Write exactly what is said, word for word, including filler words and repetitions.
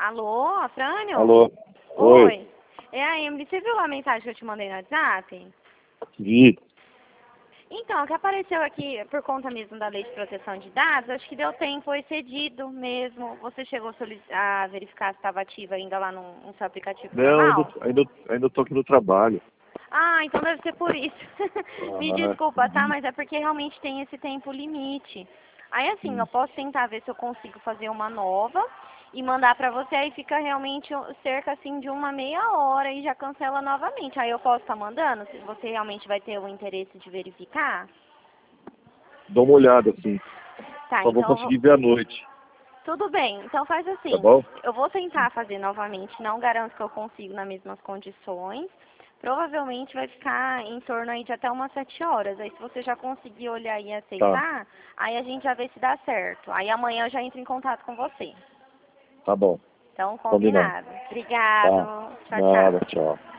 Alô, Afrânio? Alô? Oi. Oi. É a Emily, você viu a mensagem que eu te mandei no WhatsApp? Vi. Então, que apareceu aqui por conta mesmo da lei de proteção de dados, acho que deu tempo excedido mesmo. Você chegou a, solic- a verificar se estava ativa ainda lá no, no seu aplicativo Não, ainda, normal? ainda, ainda tô aqui no trabalho. Ah, então deve ser por isso. Me Ah, desculpa, tá? entendi. Mas é porque realmente tem esse tempo limite. Aí assim, eu Hum. posso tentar ver se eu consigo fazer uma nova e mandar pra você, aí fica realmente cerca assim de uma meia hora e já cancela novamente. Aí eu posso estar mandando, se você realmente vai ter o interesse de verificar. Dá uma olhada, assim. Tá, Só vou então eu vou- conseguir ver à noite. tudo bem. Então faz Tá assim, bom? eu vou tentar fazer novamente, não garanto que eu consigo nas mesmas condições. Provavelmente vai ficar em torno aí de até umas sete horas. Aí se você já conseguir olhar e Tá. aceitar, aí a gente já vê se dá certo. Aí amanhã eu já entro em contato com você. Tá bom. Então, Combinado. combinado. Obrigado. Tá. Tchau, Nada, tchau. tchau.